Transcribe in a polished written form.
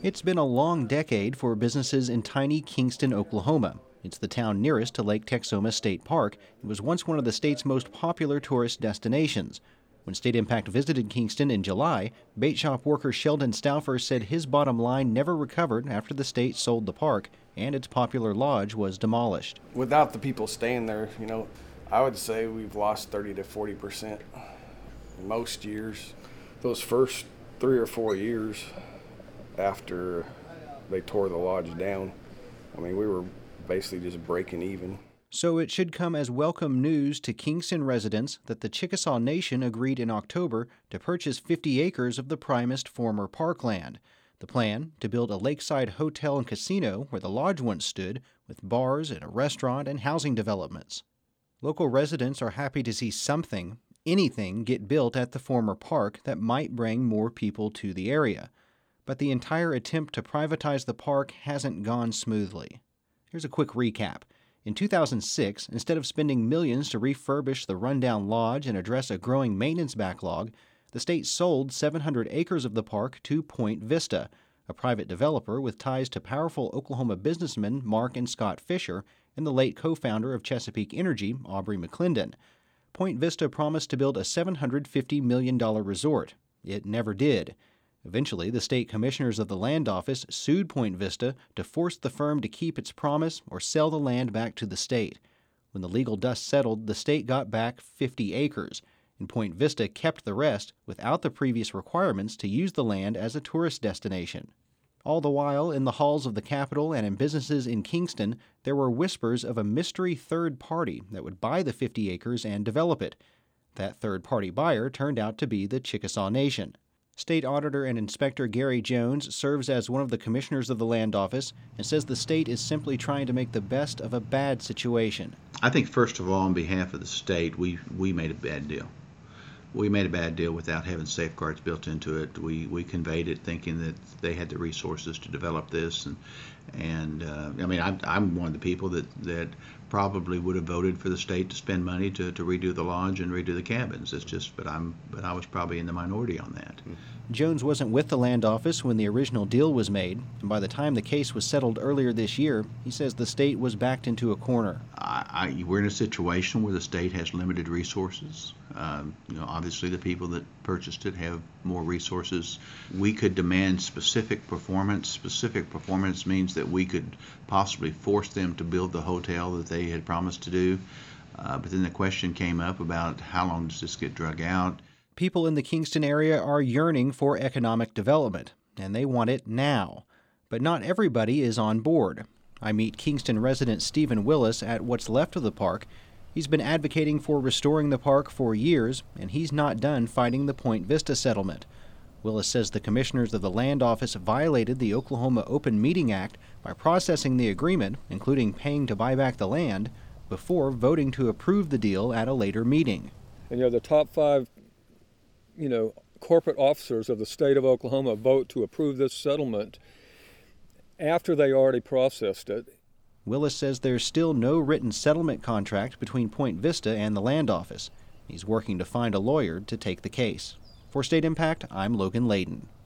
It's been a long decade for businesses in tiny Kingston, Oklahoma. It's the town nearest to Lake Texoma State Park. It was once one of the state's most popular tourist destinations. When State Impact visited Kingston in July, bait shop worker Sheldon Stauffer said his bottom line never recovered after the state sold the park and its popular lodge was demolished. Without the people staying there, I would say we've lost 30 to 40% most years. Those first 3 or 4 years after they tore the lodge down, we were basically just breaking even. So it should come as welcome news to Kingston residents that the Chickasaw Nation agreed in October to purchase 50 acres of the primest former parkland. The plan, to build a lakeside hotel and casino where the lodge once stood, with bars and a restaurant and housing developments. Local residents are happy to see something, anything, get built at the former park that might bring more people to the area. But the entire attempt to privatize the park hasn't gone smoothly. Here's a quick recap. In 2006, instead of spending millions to refurbish the rundown lodge and address a growing maintenance backlog, the state sold 700 acres of the park to Point Vista, a private developer with ties to powerful Oklahoma businessmen Mark and Scott Fisher and the late co-founder of Chesapeake Energy, Aubrey McClendon. Point Vista promised to build a $750 million resort. It never did. Eventually, the state commissioners of the land office sued Point Vista to force the firm to keep its promise or sell the land back to the state. When the legal dust settled, the state got back 50 acres, and Point Vista kept the rest without the previous requirements to use the land as a tourist destination. All the while, in the halls of the Capitol and in businesses in Kingston, there were whispers of a mystery third party that would buy the 50 acres and develop it. That third-party buyer turned out to be the Chickasaw Nation. State Auditor and Inspector Gary Jones serves as one of the commissioners of the land office and says the state is simply trying to make the best of a bad situation. I think, first of all, on behalf of the state, we made a bad deal. We made a bad deal without having safeguards built into it. We conveyed it thinking that they had the resources to develop this, I'm one of the people that probably would have voted for the state to spend money to redo the lodge and redo the cabins. But I was probably in the minority on that. Jones wasn't with the land office when the original deal was made, and by the time the case was settled earlier this year, he says the state was backed into a corner. We're in a situation where the state has limited resources. Obviously the people that purchased it have more resources. We could demand specific performance. Specific performance means that we could possibly force them to build the hotel that they had promised to do. But then the question came up about how long does this get drug out? People in the Kingston area are yearning for economic development, and they want it now. But not everybody is on board. I meet Kingston resident Stephen Willis at what's left of the park. He's been advocating for restoring the park for years, and he's not done fighting the Point Vista settlement. Willis says the commissioners of the land office violated the Oklahoma Open Meeting Act by processing the agreement, including paying to buy back the land, before voting to approve the deal at a later meeting. And the top 5 corporate officers of the state of Oklahoma vote to approve this settlement after they already processed it. Willis says there's still no written settlement contract between Point Vista and the land office. He's working to find a lawyer to take the case. For State Impact, I'm Logan Layden.